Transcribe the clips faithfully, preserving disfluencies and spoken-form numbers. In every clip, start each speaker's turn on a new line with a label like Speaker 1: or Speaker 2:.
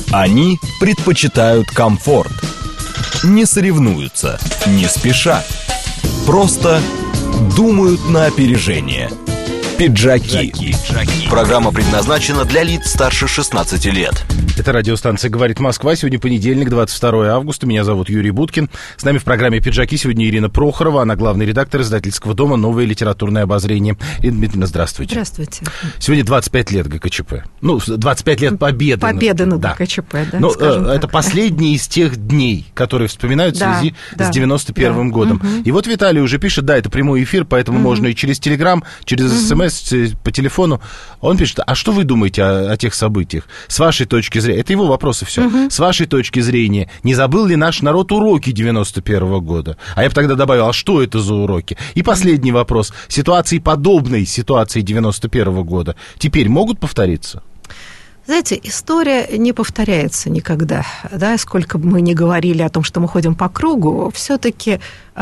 Speaker 1: Они предпочитают комфорт. Не соревнуются, не спешат. Просто думают на опережение. Пиджаки. Программа предназначена для лиц старше шестнадцати лет.
Speaker 2: Это радиостанция «Говорит Москва». Сегодня понедельник, двадцать второе августа. Меня зовут Юрий Буткин. С нами в программе «Пиджаки» сегодня Ирина Прохорова. Она главный редактор издательского дома «Новое литературное обозрение». Ирина Дмитриевна, здравствуйте.
Speaker 3: Здравствуйте.
Speaker 2: Сегодня двадцать пять лет ГКЧП. Ну, двадцать пять лет победы.
Speaker 3: Победы над
Speaker 2: да.
Speaker 3: ГКЧП, да.
Speaker 2: Но э, это последние из тех дней, которые вспоминают да, в связи да, с девяносто первым да. годом. Угу. И вот Виталий уже пишет, да, это прямой эфир, поэтому угу. можно и через Телеграм, через угу. СМС, по телефону. Он пишет, а что вы думаете о, о тех событиях? С вашей точки зрения, это его вопросы все. Угу. С вашей точки зрения, не забыл ли наш народ уроки девяносто первого года? А я бы тогда добавил, а что это за уроки? И последний вопрос. Ситуации, подобной ситуации девяносто первого года, теперь могут повториться?
Speaker 3: Знаете, история не повторяется никогда. Да? Сколько бы мы ни говорили о том, что мы ходим по кругу, все-таки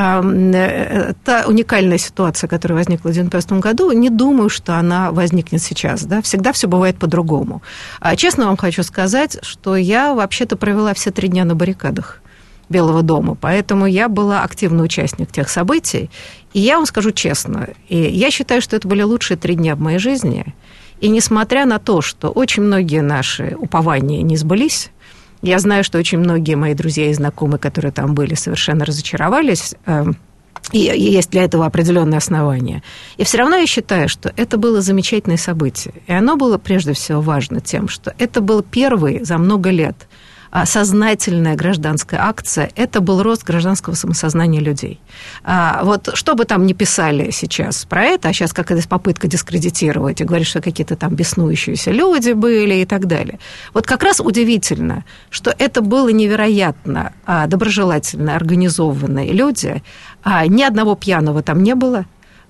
Speaker 3: э, та уникальная ситуация, которая возникла в девяносто первом году, не думаю, что она возникнет сейчас. Да? Всегда все бывает по-другому. А честно вам хочу сказать, что я вообще-то провела все три дня на баррикадах Белого дома, поэтому я была активный участник тех событий. И я вам скажу честно, и я считаю, что это были лучшие три дня в моей жизни. И несмотря на то, что очень многие наши упования не сбылись, я знаю, что очень многие мои друзья и знакомые, которые там были, совершенно разочаровались, и есть для этого определенные основания. И все равно я считаю, что это было замечательное событие. И оно было прежде всего важно тем, что это был первый за много лет сознательная гражданская акция, это был рост гражданского самосознания людей. Вот что бы там ни писали сейчас про это, а сейчас какая-то попытка дискредитировать и говорить, что какие-то там беснующиеся люди были и так далее. Вот как раз удивительно, что это было невероятно доброжелательно организованные люди, ни одного пьяного там не было.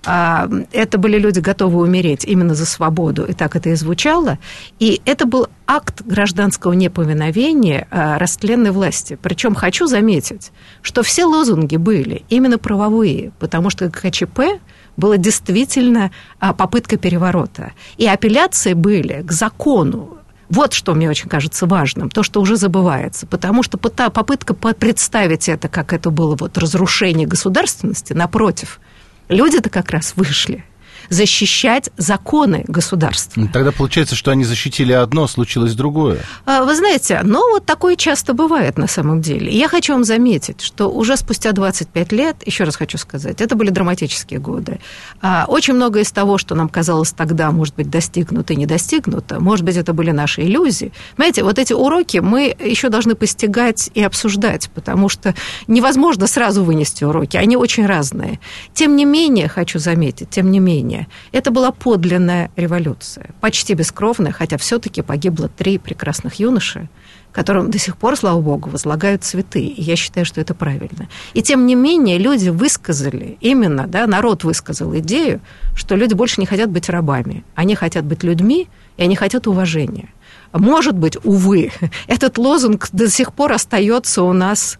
Speaker 3: Это были люди, готовые умереть именно за свободу, и так это и звучало. И это был акт гражданского неповиновения растленной власти. Причем хочу заметить, что все лозунги были именно правовые, потому что ГКЧП была действительно попытка переворота. И апелляции были к закону. Вот что мне очень кажется важным, то, что уже забывается, потому что попытка представить это, как это было вот разрушение государственности, напротив, люди-то как раз вышли защищать законы государства.
Speaker 2: Тогда получается, что они защитили одно, случилось другое.
Speaker 3: Вы знаете, ну вот такое часто бывает на самом деле. И я хочу вам заметить, что уже спустя двадцать пять лет, еще раз хочу сказать, это были драматические годы. Очень многое из того, что нам казалось тогда, может быть, достигнуто и не достигнуто, может быть, это были наши иллюзии. Понимаете, вот эти уроки мы еще должны постигать и обсуждать, потому что невозможно сразу вынести уроки, они очень разные. Тем не менее, хочу заметить, тем не менее, это была подлинная революция, почти бескровная, хотя все-таки погибло три прекрасных юноши, которым до сих пор, слава богу, возлагают цветы. И я считаю, что это правильно. И тем не менее люди высказали, именно, да, народ высказал идею, что люди больше не хотят быть рабами. Они хотят быть людьми, и они хотят уважения. Может быть, увы, этот лозунг до сих пор остается у нас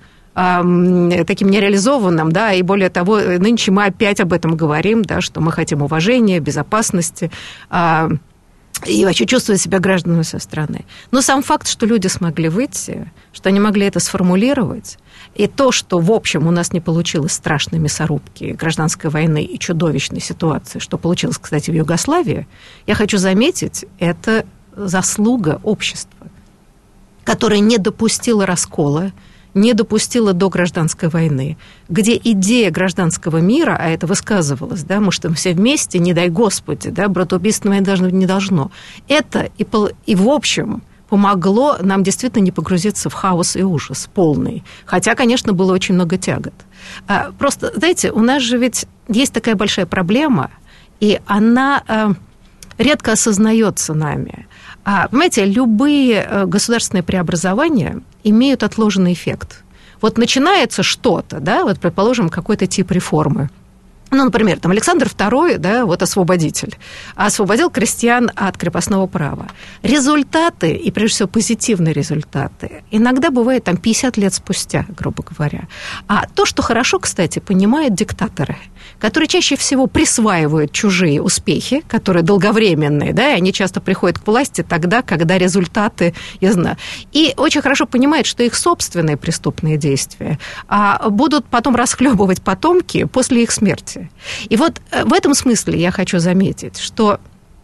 Speaker 3: таким нереализованным, да, и более того, нынче мы опять об этом говорим, да, что мы хотим уважения, безопасности и вообще чувствовать себя гражданами своей страны. Но сам факт, что люди смогли выйти, что они могли это сформулировать, и то, что, в общем, у нас не получилось страшной мясорубки, гражданской войны и чудовищной ситуации, что получилось, кстати, в Югославии, я хочу заметить, это заслуга общества, которое не допустило раскола, не допустила до гражданской войны, где идея гражданского мира, а это высказывалось, да, мы что все вместе, не дай Господи, да, братоубийство не должно. Это и, и в общем помогло нам действительно не погрузиться в хаос и ужас полный. Хотя, конечно, было очень много тягот. Просто, знаете, у нас же ведь есть такая большая проблема, и она редко осознается нами. Понимаете, любые государственные преобразования имеют отложенный эффект. Вот начинается что-то, да, вот, предположим, какой-то тип реформы. Ну, например, там Александр второй, да, вот освободитель, освободил крестьян от крепостного права. Результаты, и прежде всего позитивные результаты, иногда бывает там пятьдесят лет спустя, грубо говоря. А то, что хорошо, кстати, понимают диктаторы, которые чаще всего присваивают чужие успехи, которые долговременные, да, и они часто приходят к власти тогда, когда результаты, я знаю, и очень хорошо понимают, что их собственные преступные действия будут потом расхлебывать потомки после их смерти. И вот в этом смысле я хочу заметить, что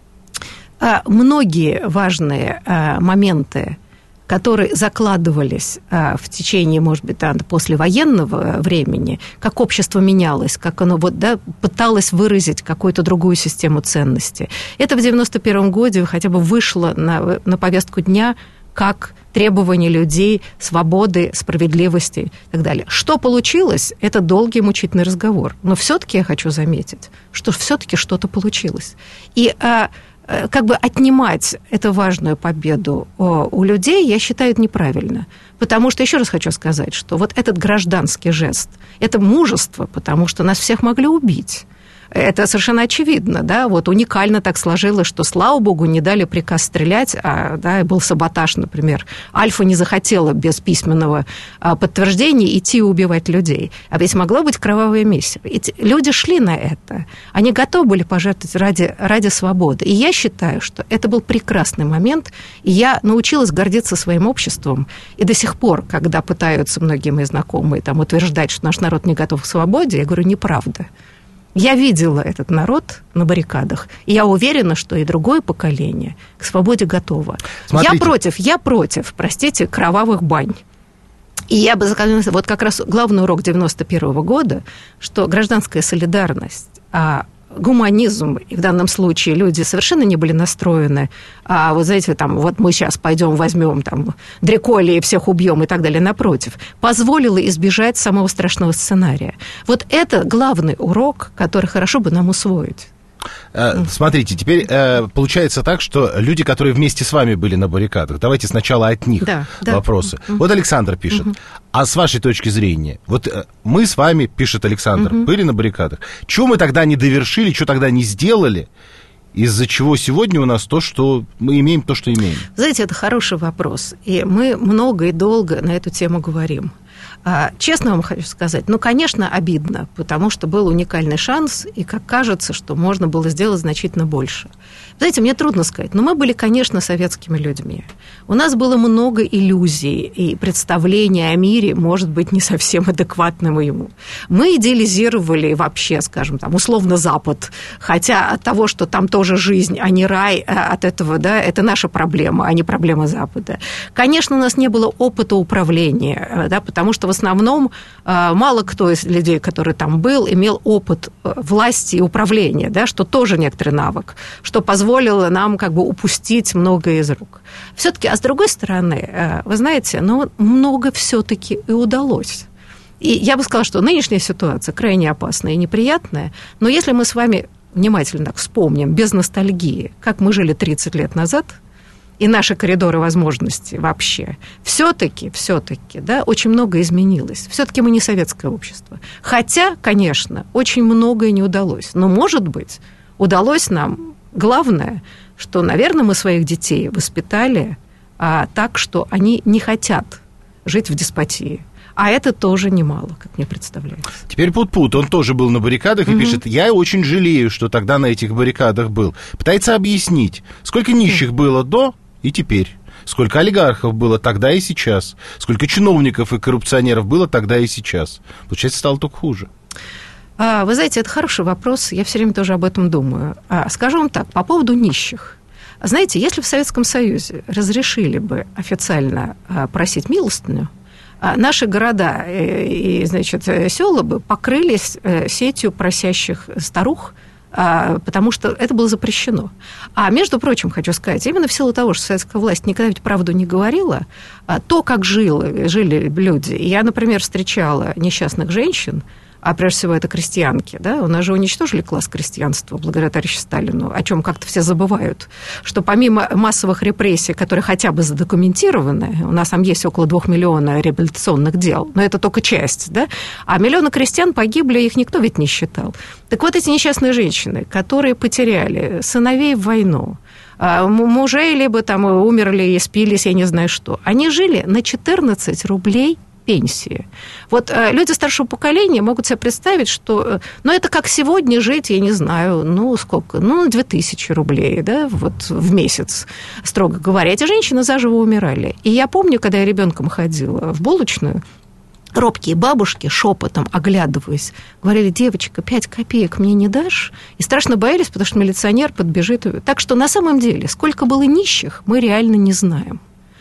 Speaker 3: многие важные моменты, которые закладывались в течение, может быть, да, послевоенного времени, как общество менялось, как оно вот, да, пыталось выразить какую-то другую систему ценностей. Это в девяносто первом году хотя бы вышло на, на повестку дня как требования людей свободы, справедливости и так далее. Что получилось, это долгий мучительный разговор. Но все-таки я хочу заметить, что все-таки что-то получилось. И а, как бы отнимать эту важную победу у людей, я считаю, это неправильно. Потому что, еще раз хочу сказать, что вот этот гражданский жест, это мужество, потому что нас всех могли убить. Это совершенно очевидно, да, вот уникально так сложилось, что, слава богу, не дали приказ стрелять, а, да, был саботаж, например. Альфа не захотела без письменного а, подтверждения идти и убивать людей. А ведь могло быть кровавое месиво. И люди шли на это. Они готовы были пожертвовать ради, ради свободы. И я считаю, что это был прекрасный момент, и я научилась гордиться своим обществом. И до сих пор, когда пытаются многие мои знакомые там, утверждать, что наш народ не готов к свободе, я говорю, неправда. Я видела этот народ на баррикадах, и я уверена, что и другое поколение к свободе готово. Смотрите. Я против, я против, простите, кровавых бань. И я бы сказала, вот как раз главный урок девяносто первого года, что гражданская солидарность, а гуманизм, и в данном случае люди совершенно не были настроены, а вот знаете, там, вот мы сейчас пойдем возьмем там Дреколи и всех убьем и так далее, напротив, позволило избежать самого страшного сценария. Вот это главный урок, который хорошо бы нам усвоить.
Speaker 2: Смотрите, теперь получается так, что люди, которые вместе с вами были на баррикадах, давайте сначала от них да, вопросы. Да. Вот Александр пишет, угу. а с вашей точки зрения, вот мы с вами, пишет Александр, угу. были на баррикадах, чего мы тогда не довершили, что тогда не сделали, из-за чего сегодня у нас то, что мы имеем, то, что имеем?
Speaker 3: Знаете, это хороший вопрос, и мы много и долго на эту тему говорим. Честно вам хочу сказать, ну, конечно, обидно, потому что был уникальный шанс, и как кажется, что можно было сделать значительно больше. Знаете, мне трудно сказать, но мы были, конечно, советскими людьми. У нас было много иллюзий, и представление о мире, может быть, не совсем адекватным ему. Мы идеализировали вообще, скажем, там, условно Запад, хотя от того, что там тоже жизнь, а не рай, от этого, да, это наша проблема, а не проблема Запада. Конечно, у нас не было опыта управления, да, потому что в основном мало кто из людей, который там был, имел опыт власти и управления, да, что тоже некоторый навык, что позволило нам как бы упустить многое из рук. Все-таки, а с другой стороны, вы знаете, ну, много все-таки и удалось. И я бы сказала, что нынешняя ситуация крайне опасная и неприятная, но если мы с вами внимательно так вспомним, без ностальгии, как мы жили тридцать лет назад, и наши коридоры возможностей вообще, все-таки, все-таки, да, очень много изменилось. Все-таки мы не советское общество. Хотя, конечно, очень многое не удалось. Но, может быть, удалось нам главное, что, наверное, мы своих детей воспитали а, так, что они не хотят жить в деспотии. А это тоже немало, как мне представляется.
Speaker 2: Теперь Пут-Пут, он тоже был на баррикадах и угу. пишет, я очень жалею, что тогда на этих баррикадах был. Пытается объяснить, сколько нищих угу. было до и теперь. Сколько олигархов было тогда и сейчас. Сколько чиновников и коррупционеров было тогда и сейчас. Получается, стало только хуже.
Speaker 3: Вы знаете, это хороший вопрос, я все время тоже об этом думаю. Скажу вам так, по поводу нищих. Знаете, если в Советском Союзе разрешили бы официально просить милостыню, наши города и, значит, села бы покрылись сетью просящих старух, потому что это было запрещено. А, между прочим, хочу сказать, именно в силу того, что советская власть никогда ведь правду не говорила, то, как жили, жили люди. Я, например, встречала несчастных женщин, а прежде всего это крестьянки, да, у нас же уничтожили класс крестьянства благодаря товарищу Сталину, о чем как-то все забывают, что помимо массовых репрессий, которые хотя бы задокументированы, у нас там есть около двух миллионов реабилитационных дел, но это только часть, да, а миллионы крестьян погибли, их никто ведь не считал. Так вот эти несчастные женщины, которые потеряли сыновей в войну, мужей либо там умерли и спились, я не знаю что, они жили на четырнадцать рублей пенсии. Вот э, люди старшего поколения могут себе представить, что, ну, это как сегодня жить, я не знаю, ну, сколько, ну, две тысячи рублей, да, вот в месяц, строго говоря. Эти женщины заживо умирали. И я помню, когда я ребенком ходила в булочную, робкие бабушки, шепотом оглядываясь, говорили: девочка, пять копеек мне не дашь? И страшно боялись, потому что милиционер подбежит. Так что на самом деле, сколько было нищих, мы реально не знаем.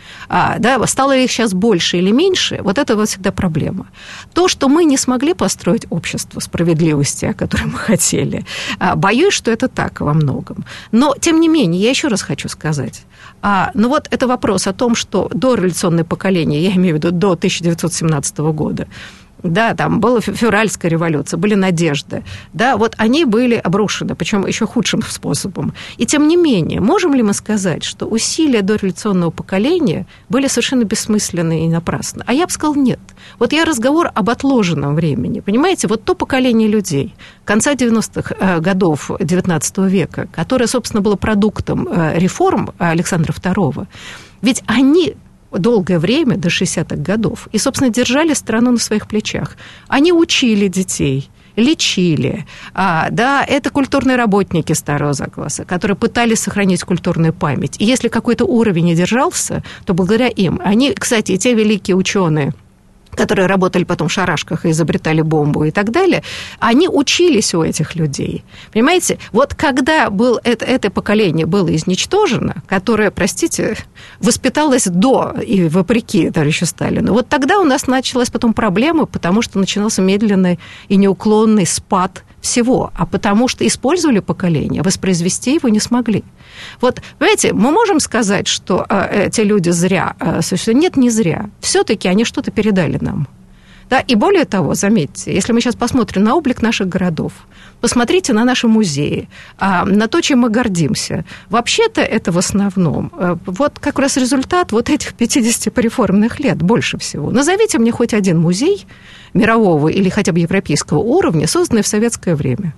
Speaker 3: А, да, стало ли их сейчас больше или меньше, вот это вот всегда проблема. То, что мы не смогли построить общество справедливости, о которой мы хотели, боюсь, что это так во многом. Но, тем не менее, я еще раз хочу сказать, а, ну вот это вопрос о том, что дореволюционное поколение, я имею в виду до тысяча девятьсот семнадцатого года, да, там была февральская революция, были надежды, да, вот они были обрушены, причем еще худшим способом. И тем не менее, можем ли мы сказать, что усилия дореволюционного поколения были совершенно бессмысленны и напрасны? А я бы сказала, нет. Вот я разговор об отложенном времени, понимаете, вот то поколение людей конца девяностых годов девятнадцатого века, которое, собственно, было продуктом реформ Александра второго, ведь они долгое время, до шестидесятых годов, и, собственно, держали страну на своих плечах. Они учили детей, лечили. А, да, это культурные работники старого класса, которые пытались сохранить культурную память. И если какой-то уровень не держался, то благодаря им. Они, кстати, и те великие ученые, которые работали потом в шарашках и изобретали бомбу и так далее, они учились у этих людей. Понимаете? Вот когда был это, это поколение было изничтожено, которое, простите, воспиталось до и вопреки товарищу Сталину, вот тогда у нас началась потом проблема, потому что начинался медленный и неуклонный спад всего, а потому что использовали поколение, воспроизвести его не смогли. Вот, понимаете, мы можем сказать, что э, эти люди зря э, существуют? Нет, не зря. Все-таки они что-то передали нам. Да? И более того, заметьте, если мы сейчас посмотрим на облик наших городов, посмотрите на наши музеи, э, на то, чем мы гордимся. Вообще-то это в основном э, вот как раз результат вот этих пятидесяти пореформенных лет, больше всего. Назовите мне хоть один музей мирового или хотя бы европейского уровня, созданный в советское время.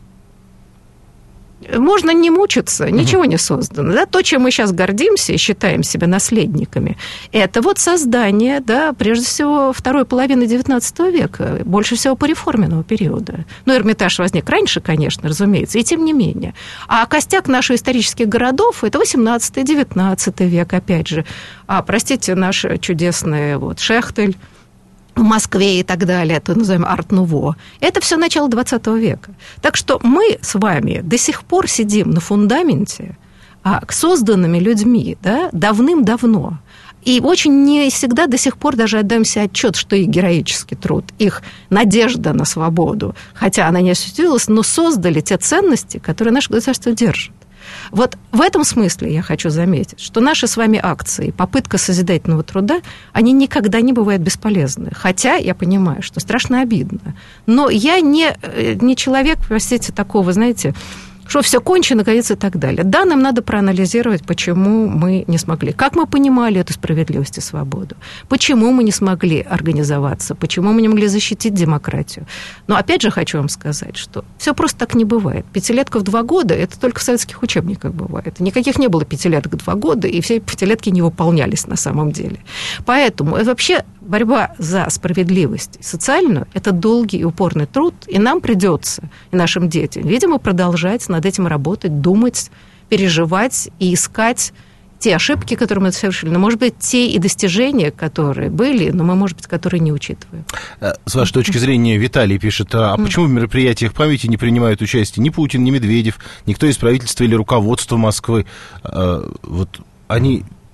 Speaker 3: Можно не мучиться, ничего не создано. Да? То, чем мы сейчас гордимся и считаем себя наследниками, это вот создание, да, прежде всего, второй половины девятнадцатого века, больше всего пореформенного периода. Ну, Эрмитаж возник раньше, конечно, разумеется, и тем не менее. А костяк наших исторических городов – это восемнадцатый, девятнадцатый век, опять же. А, простите, наш чудесный вот, Шехтель в Москве и так далее, это называем арт-нуво. Это все начало двадцатого века. Так что мы с вами до сих пор сидим на фундаменте, созданными людьми, да, давным-давно. И очень не всегда до сих пор даже отдаем себе отчет, что их героический труд, их надежда на свободу, хотя она не осуществилась, но создали те ценности, которые наше государство держит. Вот в этом смысле я хочу заметить, что наши с вами акции, попытка созидательного труда, они никогда не бывают бесполезны. Хотя я понимаю, что страшно обидно. Но я не, не человек, простите, такого, знаете, что все кончено, конец и так далее. Да, нам надо проанализировать, почему мы не смогли. Как мы понимали эту справедливость и свободу? Почему мы не смогли организоваться? Почему мы не могли защитить демократию? Но опять же хочу вам сказать, что все просто так не бывает. Пятилетка в два года – это только в советских учебниках бывает. Никаких не было пятилеток в два года, и все пятилетки не выполнялись на самом деле. Поэтому вообще борьба за справедливость социальную – это долгий и упорный труд, и нам придется, и нашим детям, видимо, продолжать над этим работать, думать, переживать и искать те ошибки, которые мы совершили, но, может быть, те и достижения, которые были, но мы, может быть, которые не учитываем.
Speaker 2: С вашей точки зрения, Виталий пишет, а почему в мероприятиях памяти не принимают участие ни Путин, ни Медведев, никто из правительства или руководства Москвы? Вот они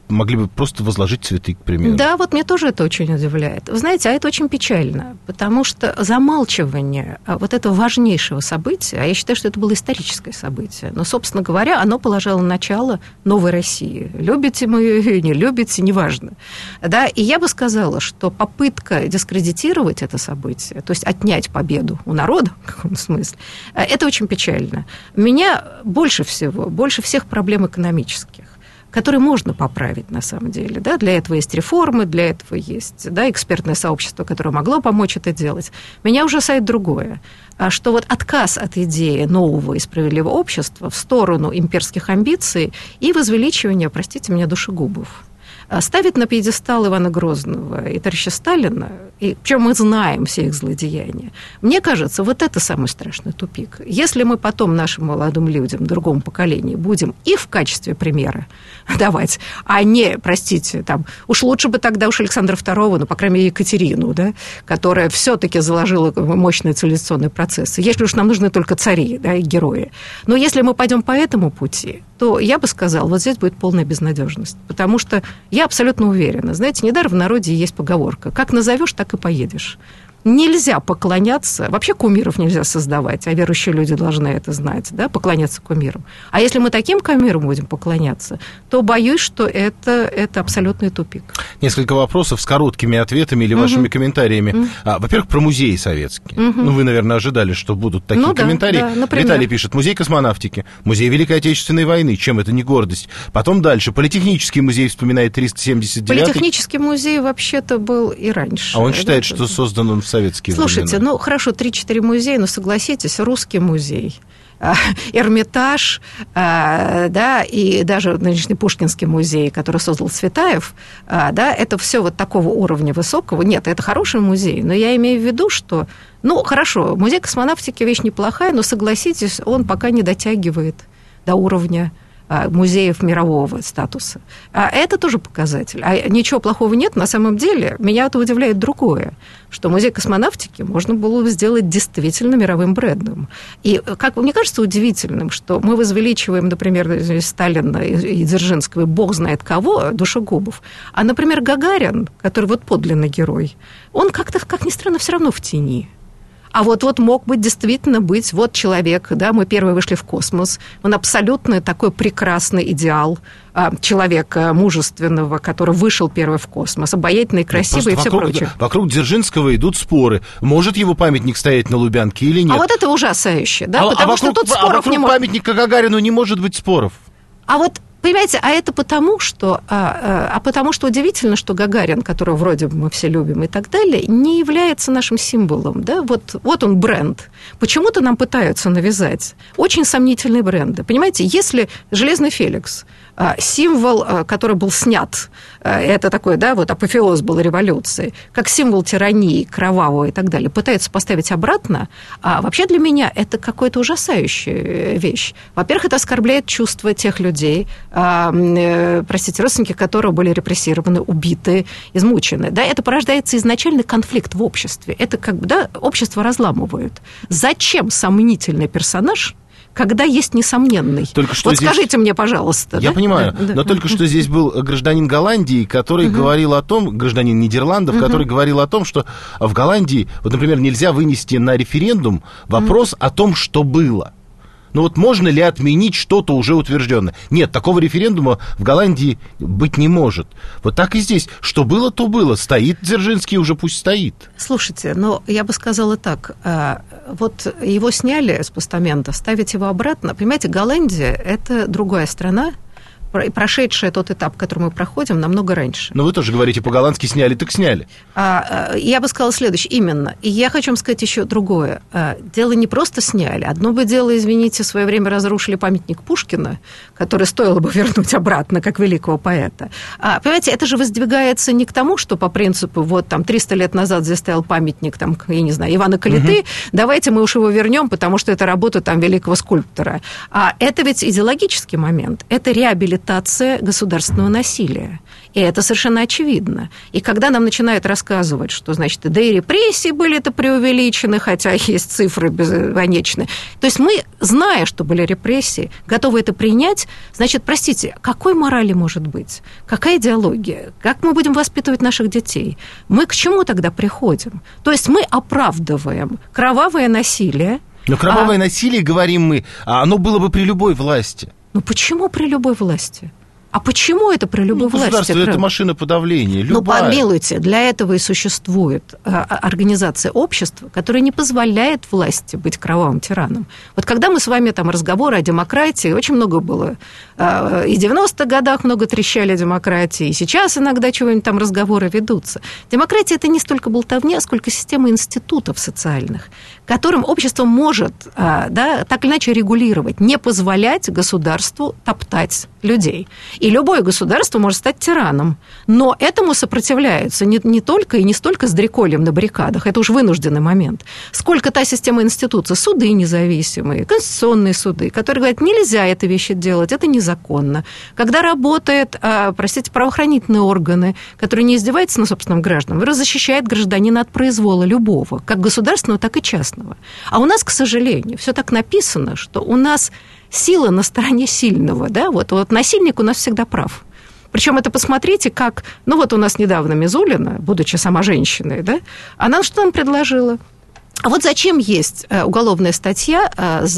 Speaker 2: могли бы просто возложить цветы, к примеру.
Speaker 3: Да, вот мне тоже это очень удивляет. Вы знаете, а это очень печально, потому что замалчивание вот этого важнейшего события, а я считаю, что это было историческое событие, но, собственно говоря, оно положило начало новой России. Любите мы ее, не любите, неважно. Да, и я бы сказала, что попытка дискредитировать это событие, то есть отнять победу у народа, в каком смысле, это очень печально. Меня больше всего, больше всех проблем экономических, которые можно поправить на самом деле. Да? Для этого есть реформы, для этого есть, да, экспертное сообщество, которое могло помочь это делать. Меня ужасает другое, что вот отказ от идеи нового и справедливого общества в сторону имперских амбиций и возвеличивания, простите меня, душегубов. Ставить на пьедестал Ивана Грозного и товарища Сталина, и причем мы знаем все их злодеяния, мне кажется, вот это самый страшный тупик. Если мы потом нашим молодым людям, другому поколению, будем и в качестве примера давать, а не, простите, там, уж лучше бы тогда уж Александра второго, ну, по крайней мере, Екатерину, да, которая все-таки заложила мощные цивилизационные процессы. Если уж нам нужны только цари, да, и герои. Но если мы пойдем по этому пути, то я бы сказала, вот здесь будет полная безнадежность, потому что я абсолютно уверена. Знаете, недаром в народе есть поговорка: как назовешь, так и поедешь. Нельзя поклоняться, вообще кумиров нельзя создавать, а верующие люди должны это знать, да, поклоняться кумирам. А если мы таким кумирам будем поклоняться, то боюсь, что это, это абсолютный тупик.
Speaker 2: Несколько вопросов с короткими ответами или вашими угу. комментариями. Угу. А, во-первых, про музеи советские. Угу. Ну, вы, наверное, ожидали, что будут такие ну, комментарии. Да, да, Виталий пишет: музей космонавтики, музей Великой Отечественной войны, чем это не гордость? Потом дальше. Политехнический музей вспоминает триста семьдесят девятый.
Speaker 3: Политехнический музей вообще-то был и раньше.
Speaker 2: А он считает, да, что создан он в советские
Speaker 3: Слушайте,
Speaker 2: времена.
Speaker 3: ну, хорошо, три-четыре музея, но согласитесь, Русский музей, Эрмитаж, да, и даже нынешний Пушкинский музей, который создал Цветаев, да, это все вот такого уровня высокого. Нет, это хороший музей, но я имею в виду, что, ну, хорошо, музей космонавтики вещь неплохая, но, согласитесь, он пока не дотягивает до уровня музеев мирового статуса. А это тоже показатель. А ничего плохого нет. На самом деле, меня это удивляет другое, что музей космонавтики можно было бы сделать действительно мировым брендом. И, как мне кажется, удивительным, что мы возвеличиваем, например, Сталина и Дзержинского, и бог знает кого, душегубов, а, например, Гагарин, который вот подлинный герой, он как-то, как ни странно, все равно в тени. А вот, вот мог быть действительно быть вот человек, да, мы первые вышли в космос, он абсолютно такой прекрасный идеал человека мужественного, который вышел первый в космос, обаятельный, красивый и все
Speaker 2: вокруг,
Speaker 3: прочее.
Speaker 2: Вокруг Дзержинского идут споры, может его памятник стоять на Лубянке или нет.
Speaker 3: А вот это ужасающе, да,
Speaker 2: а,
Speaker 3: потому
Speaker 2: а вокруг,
Speaker 3: что тут споров
Speaker 2: а
Speaker 3: не может.
Speaker 2: Памятника Гагарину не может быть споров.
Speaker 3: А вот понимаете, а это потому, что, а, а потому что удивительно, что Гагарин, которого вроде бы мы все любим и так далее, не является нашим символом. Да? Вот, вот он бренд. Почему-то нам пытаются навязать очень сомнительные бренды. Понимаете, если Железный Феликс, символ, который был снят, это такой, да, вот апофеоз был революции, как символ тирании, кровавого и так далее, пытаются поставить обратно, а вообще для меня это какая-то ужасающая вещь. Во-первых, это оскорбляет чувства тех людей, простите, родственники которых были репрессированы, убиты, измучены. Да, это порождается изначальный конфликт в обществе. Это как бы, да, общество разламывают. Зачем сомнительный персонаж, когда есть несомненный?
Speaker 2: Только что
Speaker 3: вот
Speaker 2: здесь...
Speaker 3: скажите мне, пожалуйста.
Speaker 2: Я
Speaker 3: да?
Speaker 2: понимаю,
Speaker 3: да,
Speaker 2: но
Speaker 3: да.
Speaker 2: только что здесь был гражданин Голландии, который угу. говорил о том, гражданин Нидерландов, угу. который говорил о том, что в Голландии, вот, например, нельзя вынести на референдум вопрос угу. о том, что было. Ну вот можно ли отменить что-то уже утвержденное? Нет, такого референдума в Голландии быть не может. Вот так и здесь. Что было, то было. Стоит Дзержинский, уже пусть стоит.
Speaker 3: Слушайте, ну, я бы сказала так. Вот его сняли с постамента, ставить его обратно. Понимаете, Голландия – это другая страна, прошедшая тот этап, который мы проходим, намного раньше.
Speaker 2: Но вы тоже говорите, по-голландски сняли, так сняли.
Speaker 3: Я бы сказала следующее, именно. И я хочу вам сказать еще другое. Дело не просто сняли. Одно бы дело, извините, в свое время разрушили памятник Пушкина, который стоило бы вернуть обратно, как великого поэта. А, понимаете, это же воздвигается не к тому, что по принципу, вот там триста лет назад здесь стоял памятник, там, я не знаю, Ивана Калиты, угу. давайте мы уж его вернем, потому что это работа там великого скульптора. А это ведь идеологический момент. Это реабилитация государственного насилия. И это совершенно очевидно. И когда нам начинают рассказывать, что, значит, да и репрессии были-то преувеличены, хотя есть цифры бесконечные. То есть мы, зная, что были репрессии, готовы это принять, значит, простите, какой морали может быть? Какая идеология? Как мы будем воспитывать наших детей? Мы к чему тогда приходим? То есть мы оправдываем кровавое насилие.
Speaker 2: Но кровавое а... насилие, говорим мы, а оно было бы при любой власти.
Speaker 3: Ну почему при любой власти? А почему это при любой
Speaker 2: ну,
Speaker 3: власти?
Speaker 2: Государство – это машина подавления, любая.
Speaker 3: Ну, помилуйте, для этого и существует организация общества, которая не позволяет власти быть кровавым тираном. Вот когда мы с вами там разговоры о демократии, очень много было, и в девяностых годах много трещали о демократии, и сейчас иногда чего-нибудь там разговоры ведутся. Демократия – это не столько болтовня, сколько система институтов социальных, которым общество может, да, так или иначе регулировать, не позволять государству топтать людей. И любое государство может стать тираном. Но этому сопротивляются не, не только и не столько с дреколем на баррикадах, это уж вынужденный момент, сколько та система институций, суды независимые, конституционные суды, которые говорят, нельзя эти вещи делать, это незаконно. Когда работают, простите, правоохранительные органы, которые не издеваются над собственным гражданам, защищают гражданина от произвола любого, как государственного, так и частного. А у нас, к сожалению, все так написано, что у нас сила на стороне сильного, да, вот, вот насильник у нас всегда прав. Причем это посмотрите, как, ну вот у нас недавно Мизулина, будучи сама женщиной, да, она что нам предложила? А вот зачем есть уголовная статья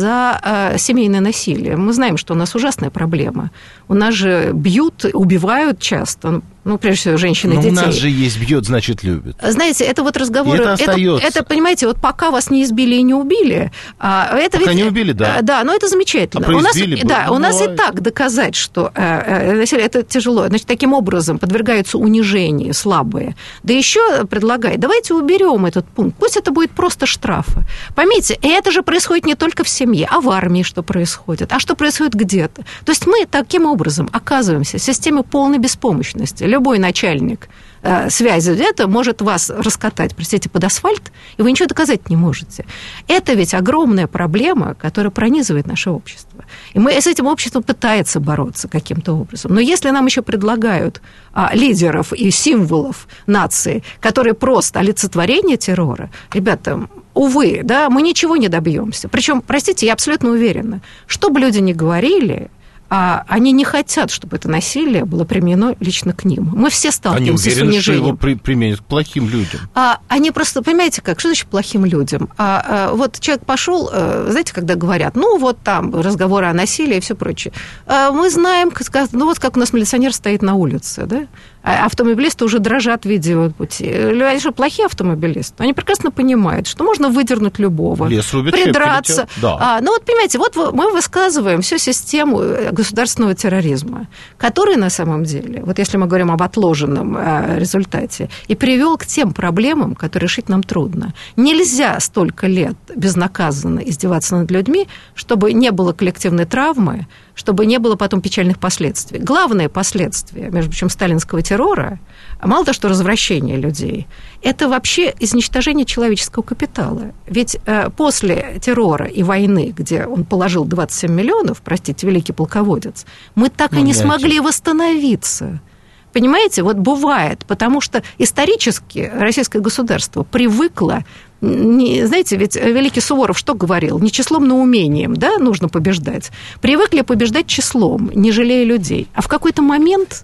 Speaker 3: за семейное насилие? Мы знаем, что у нас ужасная проблема. У нас же бьют, убивают часто, ну, прежде всего, женщины и детей.
Speaker 2: Но у нас же есть бьет, значит, любят.
Speaker 3: Знаете, это вот разговоры...
Speaker 2: Это остается.
Speaker 3: Это, это, понимаете, вот пока вас не избили и не убили... Это
Speaker 2: пока
Speaker 3: ведь,
Speaker 2: не убили, да.
Speaker 3: Да, но это замечательно.
Speaker 2: А
Speaker 3: у нас,
Speaker 2: бы,
Speaker 3: да,
Speaker 2: ну,
Speaker 3: у нас и так доказать, что насилие, это тяжело. Значит, таким образом подвергаются унижению слабые. Да еще предлагает, давайте уберем этот пункт, пусть это будет просто штрафы. Поймите, это же происходит не только в семье, а в армии что происходит, а что происходит где-то. То есть мы таким образом оказываемся в системе полной беспомощности. Любой начальник э, связи где-то может вас раскатать, простите, под асфальт, и вы ничего доказать не можете. Это ведь огромная проблема, которая пронизывает наше общество. И мы с этим обществом пытается бороться каким-то образом. Но если нам еще предлагают а, лидеров и символов нации, которые просто олицетворение террора, ребята, увы, да, мы ничего не добьемся. Причем, простите, я абсолютно уверена, что бы люди ни говорили, а они не хотят, чтобы это насилие было применено лично к ним. Мы все сталкиваемся
Speaker 2: с унижением. Они уверены, что его при, применят к плохим людям.
Speaker 3: А, они просто, понимаете как, что значит плохим людям? А, а, вот человек пошел, знаете, когда говорят, ну вот там разговоры о насилии и все прочее. А, мы знаем, ну вот как у нас милиционер стоит на улице, да? А автомобилисты уже дрожат в виде пути. Они что, плохие автомобилисты? Они прекрасно понимают, что можно выдернуть любого,
Speaker 2: лес рубят,
Speaker 3: придраться.
Speaker 2: Да.
Speaker 3: А, ну вот, понимаете, вот мы высказываем всю систему государственного терроризма, который на самом деле, вот если мы говорим об отложенном результате, и привел к тем проблемам, которые решить нам трудно. Нельзя столько лет безнаказанно издеваться над людьми, чтобы не было коллективной травмы, чтобы не было потом печальных последствий. Главное последствие, между прочим, сталинского террора, мало того, что развращение людей, это вообще изничтожение человеческого капитала. Ведь э, после террора и войны, где он положил двадцать семь миллионов, простите, великий полководец, мы так ну, и не смогли восстановиться. Понимаете, вот бывает, потому что исторически российское государство привыкло, не, знаете, ведь великий Суворов что говорил? Не числом, но умением, да, нужно побеждать. Привыкли побеждать числом, не жалея людей. А в какой-то момент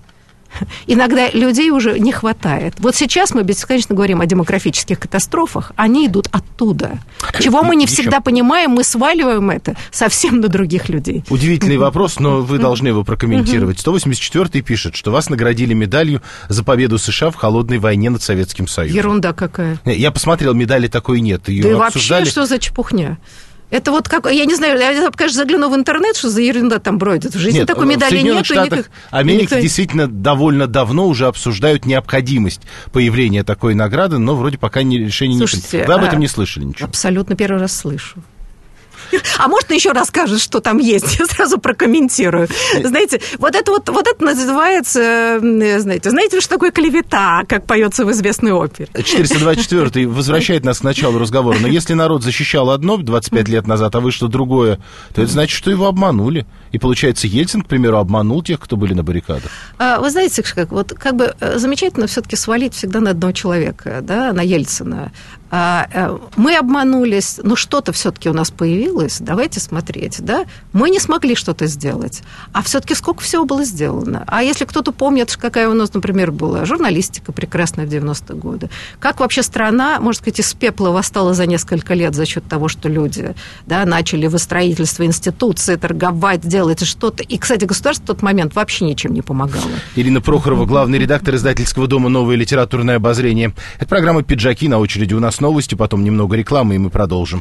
Speaker 3: иногда людей уже не хватает. Вот сейчас мы бесконечно говорим о демографических катастрофах, они идут оттуда. Чего мы не всегда понимаем, мы сваливаем это совсем на других людей.
Speaker 2: Удивительный вопрос, но вы должны его прокомментировать. сто восемьдесят четвёртый пишет, что вас наградили медалью за победу США в холодной войне над Советским Союзом.
Speaker 3: Ерунда какая.
Speaker 2: Я посмотрел, медали такой нет. Ее
Speaker 3: да
Speaker 2: обсуждали.
Speaker 3: И вообще, что за чепухня? Это вот как, я не знаю, я, конечно, загляну в интернет, что за ерунда там бродит. В жизни нет, такой медали нет. В Соединенных
Speaker 2: Штатах
Speaker 3: никак,
Speaker 2: Америки
Speaker 3: никто...
Speaker 2: действительно довольно давно уже обсуждают необходимость появления такой награды, но вроде пока не, решение Слушайте, не принято. Вы об этом не слышали ничего?
Speaker 3: Абсолютно первый раз слышу. А можно еще расскажешь, что там есть? Я сразу прокомментирую. Знаете, вот это вот, вот это называется, знаете, знаете, что такое клевета, как поется в известной опере?
Speaker 2: четыреста двадцать четвёртый возвращает нас к началу разговора. Но если народ защищал одно двадцать пять лет назад, а вышло другое, то это значит, что его обманули. И, получается, Ельцин, к примеру, обманул тех, кто были на баррикадах.
Speaker 3: Вы знаете, как, вот, как бы замечательно все-таки свалить всегда на одного человека, да, на Ельцина. Мы обманулись, но что-то все-таки у нас появилось, давайте смотреть, да, мы не смогли что-то сделать, а все-таки сколько всего было сделано. А если кто-то помнит, какая у нас, например, была журналистика прекрасная в девяностые годы, как вообще страна, можно сказать, из пепла восстала за несколько лет за счет того, что люди, да, начали в строительство институции, торговать, делать что-то. И, кстати, государство в тот момент вообще ничем не помогало.
Speaker 2: Ирина Прохорова, главный редактор издательского дома «Новое литературное обозрение». Это программа «Пиджаки», на очереди у нас новости, потом немного рекламы, и мы продолжим.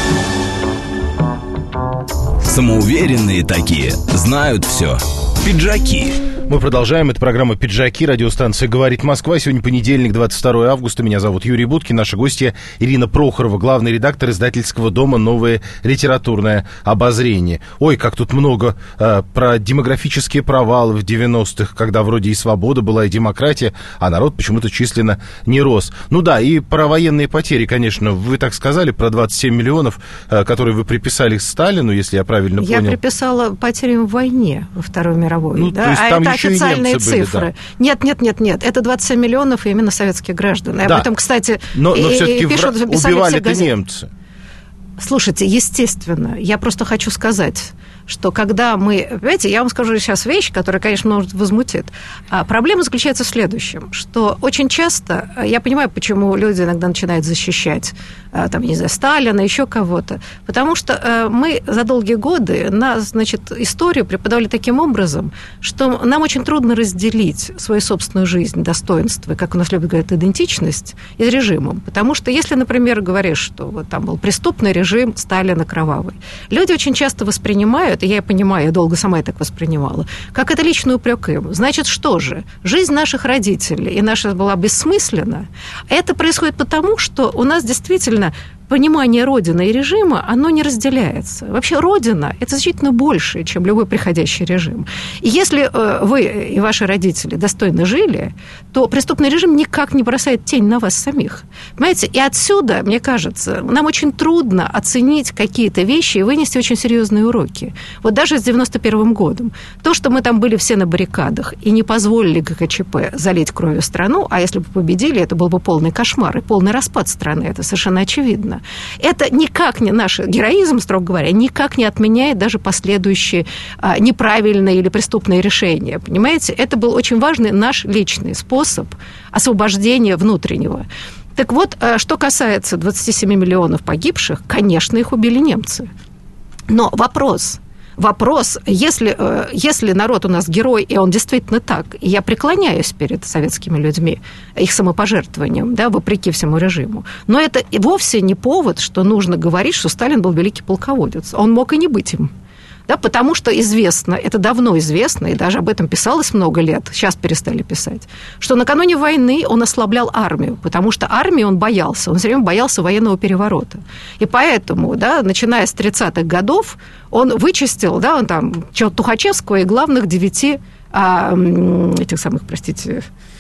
Speaker 1: Самоуверенные такие, знают все. Пиджаки.
Speaker 2: Мы продолжаем. Это программа «Пиджаки», радиостанция «Говорит Москва». Сегодня понедельник, двадцать второе августа. Меня зовут Юрий Буткин. Наша гостья Ирина Прохорова, главный редактор издательского дома «Новое литературное обозрение». Ой, как тут много э, про демографические провалы в девяностых, когда вроде и свобода была, и демократия, а народ почему-то численно не рос. Ну да, и про военные потери, конечно. Вы так сказали про двадцать семь миллионов, э, которые вы приписали Сталину, если я правильно
Speaker 3: я
Speaker 2: понял.
Speaker 3: Я приписала потерям в войне во Второй мировой.
Speaker 2: Ну,
Speaker 3: да?
Speaker 2: То есть
Speaker 3: а
Speaker 2: там
Speaker 3: это
Speaker 2: еще
Speaker 3: официальные
Speaker 2: и немцы были,
Speaker 3: цифры.
Speaker 2: да.
Speaker 3: Нет, нет, нет, нет. Это двадцать семь миллионов именно советских граждан. И
Speaker 2: да.
Speaker 3: об этом, кстати,
Speaker 2: но, но
Speaker 3: и,
Speaker 2: все-таки
Speaker 3: и пишут,
Speaker 2: вра-
Speaker 3: писали
Speaker 2: убивали-то
Speaker 3: все
Speaker 2: немцы.
Speaker 3: Слушайте, естественно, я просто хочу сказать, что когда мы... Понимаете, я вам скажу сейчас вещь, которая, конечно, может возмутит. А проблема заключается в следующем, что очень часто... Я понимаю, почему люди иногда начинают защищать, там, не знаю, Сталина, еще кого-то. Потому что мы за долгие годы на, значит, историю преподавали таким образом, что нам очень трудно разделить свою собственную жизнь, достоинство, как у нас любят говорить, идентичность, и режимом. Потому что если, например, говоришь, что вот там был преступный режим Сталина кровавый, люди очень часто воспринимают, и я понимаю, я долго сама это так воспринимала, как это личный упрек им. Значит, что же? Жизнь наших родителей и наша была бессмысленна. Это происходит потому, что у нас действительно понимание Родины и режима, оно не разделяется. Вообще Родина – это значительно больше, чем любой приходящий режим. И если вы и ваши родители достойно жили, то преступный режим никак не бросает тень на вас самих. Понимаете? И отсюда, мне кажется, нам очень трудно оценить какие-то вещи и вынести очень серьезные уроки. Вот даже с девяносто первым годом. То, что мы там были все на баррикадах и не позволили ГКЧП залить кровью страну, а если бы победили, это был бы полный кошмар и полный распад страны. Это совершенно очевидно. Это никак не наш героизм, строго говоря, никак не отменяет даже последующие а, неправильные или преступные решения. Понимаете? Это был очень важный наш личный способ освобождения внутреннего. Так вот, что касается двадцати семи миллионов погибших, конечно, их убили немцы. Но вопрос... Вопрос, если, если народ у нас герой, и он действительно так, и я преклоняюсь перед советскими людьми, их самопожертвованием, да, вопреки всему режиму, но это вовсе не повод, что нужно говорить, что Сталин был великий полководец. Он мог и не быть им. Да, потому что известно, это давно известно, и даже об этом писалось много лет, сейчас перестали писать, что накануне войны он ослаблял армию, потому что армии он боялся, он все время боялся военного переворота. И поэтому, да, начиная с тридцатых годов, он вычистил, да, он там Тухачевского и главных девяти а, этих самых, простите,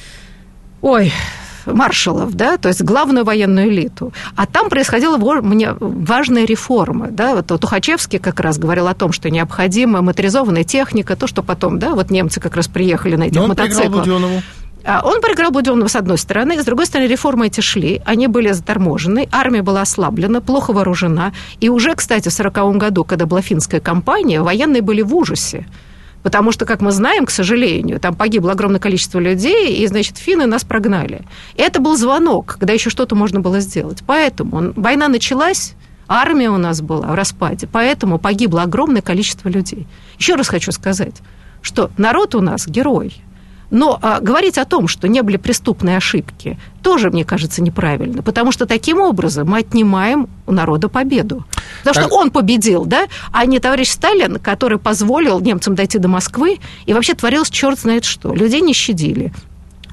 Speaker 3: ой... маршалов, да, то есть главную военную элиту. А там происходила важная реформа. Да, вот Тухачевский как раз говорил о том, что необходима моторизованная техника, то, что потом, да, вот немцы как раз приехали на этих
Speaker 2: Но он
Speaker 3: мотоциклах.
Speaker 2: проиграл Будённову.
Speaker 3: Он проиграл Будённову, с одной стороны, с другой стороны, реформы эти шли, они были заторможены, армия была ослаблена, плохо вооружена, и уже, кстати, в сороковом году, когда была финская кампания, военные были в ужасе. Потому что, как мы знаем, к сожалению, там погибло огромное количество людей, и, значит, финны нас прогнали. И это был звонок, когда еще что-то можно было сделать. Поэтому он, война началась, армия у нас была в распаде, поэтому погибло огромное количество людей. Еще раз хочу сказать, что народ у нас герой. Но а, говорить о том, что не были преступные ошибки, тоже, мне кажется, неправильно, потому что таким образом мы отнимаем у народа победу. Потому так... что он победил, да, а не товарищ Сталин, который позволил немцам дойти до Москвы, и вообще творилось черт знает что. Людей не щадили.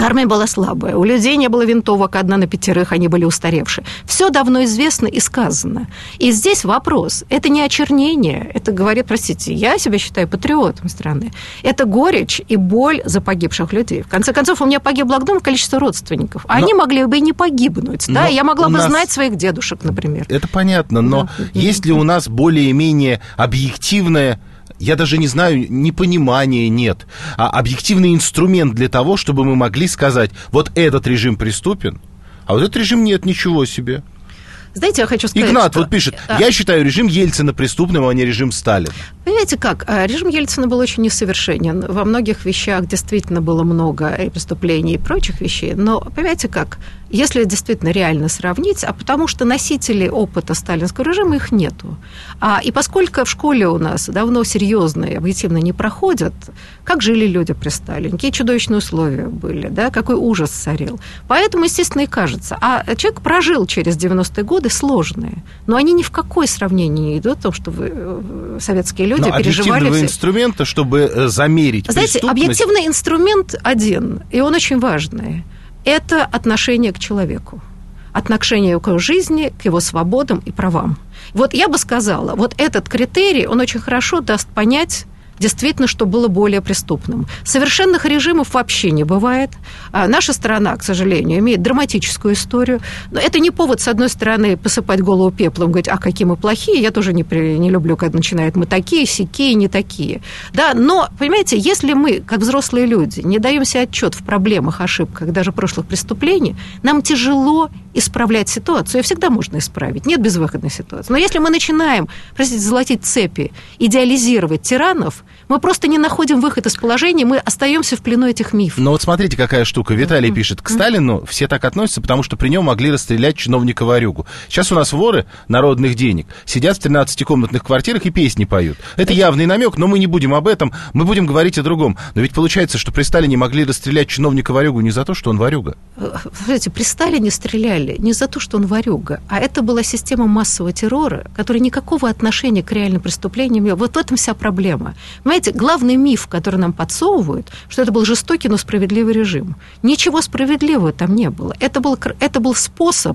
Speaker 3: Армия была слабая, у людей не было винтовок, одна на пятерых, они были устаревшие. Все давно известно и сказано. И здесь вопрос, это не очернение, это говорит, простите, я себя считаю патриотом страны, это горечь и боль за погибших людей. В конце концов, у меня погибло огромное количество родственников, а но, они могли бы и не погибнуть, да, я могла бы нас... знать своих дедушек, например.
Speaker 2: Это понятно, но да. есть ли у нас более-менее объективное, я даже не знаю, непонимания нет, а объективный инструмент для того, чтобы мы могли сказать, вот этот режим преступен, а вот этот режим нет, ничего себе.
Speaker 3: Знаете, я хочу сказать,
Speaker 2: Игнат
Speaker 3: что...
Speaker 2: вот пишет, я считаю режим Ельцина преступным, а не режим Сталина.
Speaker 3: Понимаете как, режим Ельцина был очень несовершенен. Во многих вещах действительно было много и преступлений, и прочих вещей. Но, понимаете как, если действительно реально сравнить, а потому что носителей опыта сталинского режима их нету. А, и поскольку в школе у нас давно серьезные, объективно не проходят, как жили люди при Сталине, какие чудовищные условия были, да, какой ужас царил. Поэтому, естественно, и кажется. А человек прожил через девяностые годы сложные, но они ни в какое сравнение не идут о том, что вы, советские люди
Speaker 2: но
Speaker 3: переживали...
Speaker 2: объективного
Speaker 3: все...
Speaker 2: инструмента, чтобы замерить
Speaker 3: Знаете,
Speaker 2: преступность...
Speaker 3: объективный инструмент один, и он очень важный. Это отношение к человеку, отношение к его жизни, к его свободам и правам. Вот я бы сказала, вот этот критерий, он очень хорошо даст понять, действительно, что было более преступным. Совершенных режимов вообще не бывает. А наша страна, к сожалению, имеет драматическую историю. Но это не повод, с одной стороны, посыпать голову пеплом, говорить, а какие мы плохие. Я тоже не, не люблю, когда начинают мы такие, сякие, не такие. Да, но, понимаете, если мы, как взрослые люди, не даем себе отчет в проблемах, ошибках, даже прошлых преступлений, нам тяжело исправлять ситуацию. Ее всегда можно исправить. Нет безвыходной ситуации. Но если мы начинаем, простите, золотить цепи, идеализировать тиранов, мы просто не находим выход из положения, мы остаемся в плену этих мифов.
Speaker 2: Но вот смотрите, какая штука. Виталий mm-hmm. пишет, к Сталину все так относятся, потому что при нем могли расстрелять чиновника-ворюгу. Сейчас у нас воры народных денег сидят в тринадцатикомнатных квартирах и песни поют. Это явный намек, но мы не будем об этом, мы будем говорить о другом. Но ведь получается, что при Сталине могли расстрелять чиновника-ворюгу не за то, что он ворюга.
Speaker 3: Знаете, при Сталине стреляли не за то, что он ворюга, а это была система массового террора, которая никакого отношения к реальным преступлениям не имела. Вот в этом вся проблема. Понимаете, главный миф, который нам подсовывают, что это был жестокий, но справедливый режим. Ничего справедливого там не было. Это был, это был способ...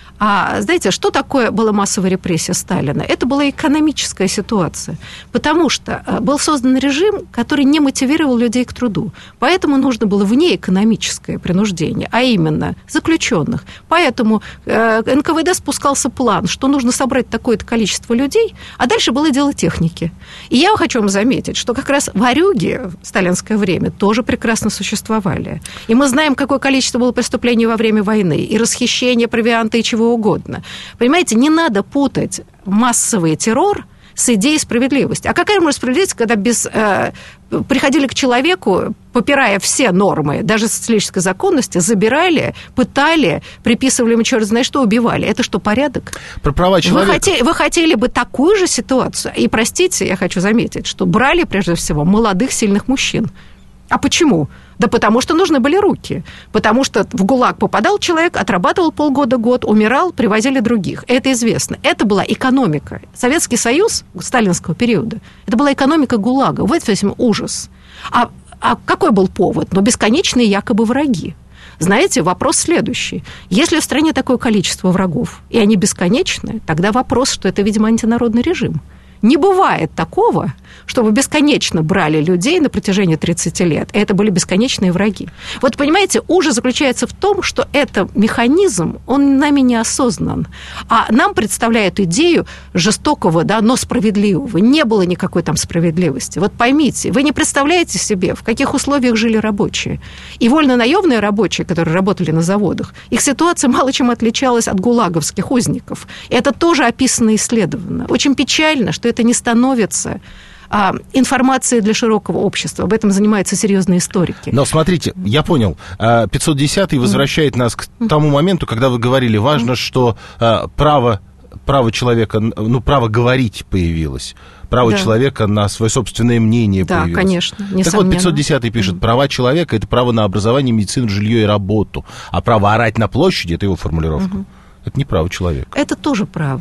Speaker 3: А знаете, что такое была массовая репрессия Сталина? Это была экономическая ситуация, потому что был создан режим, который не мотивировал людей к труду. Поэтому нужно было внеэкономическое принуждение, а именно заключенных. Поэтому эн ка вэ дэ спускался план, что нужно собрать такое-то количество людей, а дальше было дело техники. И я хочу вам заметить, что как раз ворюги в сталинское время тоже прекрасно существовали. И мы знаем, какое количество было преступлений во время войны, и расхищение провианта, и чего угодно. Понимаете, не надо путать массовый террор с идеей справедливости. А какая может справедливость, когда без, э, приходили к человеку, попирая все нормы, даже социалистической законности, забирали, пытали, приписывали ему черт знает что, убивали. Это что, порядок?
Speaker 2: Про права человека.
Speaker 3: Вы хотели, вы хотели бы такую же ситуацию? И, простите, я хочу заметить, что брали, прежде всего, молодых, сильных мужчин. А почему? Да потому что нужны были руки. Потому что в ГУЛАГ попадал человек, отрабатывал полгода-год, умирал, привозили других. Это известно. Это была экономика. Советский Союз сталинского периода, это была экономика ГУЛАГа. Вот этим ужас. А, а какой был повод? Ну, бесконечные якобы враги. Знаете, вопрос следующий. Если в стране такое количество врагов, и они бесконечны, тогда вопрос, что это, видимо, антинародный режим. Не бывает такого, чтобы бесконечно брали людей на протяжении тридцати лет, и это были бесконечные враги. Вот, понимаете, ужас заключается в том, что этот механизм, он нами не осознан, а нам представляют идею жестокого, да, но справедливого. Не было никакой там справедливости. Вот поймите, вы не представляете себе, в каких условиях жили рабочие. И вольно-наемные рабочие, которые работали на заводах, их ситуация мало чем отличалась от гулаговских узников. И это тоже описано и исследовано. Очень печально, что это не становится а, информацией для широкого общества. Об этом занимаются серьезные историки.
Speaker 2: Но смотрите, я понял. пятьсот десятый возвращает нас к тому моменту, когда вы говорили, важно, что а, право, право человека, ну, право говорить появилось. Право да. человека на свое собственное мнение
Speaker 3: да,
Speaker 2: появилось.
Speaker 3: Да, конечно, несомненно.
Speaker 2: Так вот, пятьсот десятый пишет, права человека – это право на образование, медицину, жилье и работу. А право орать на площади – это его формулировка. Угу. Это не право человека.
Speaker 3: Это тоже право.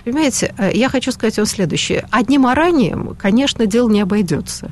Speaker 3: Понимаете, я хочу сказать вам следующее. Одним оранием, конечно, дело не обойдется.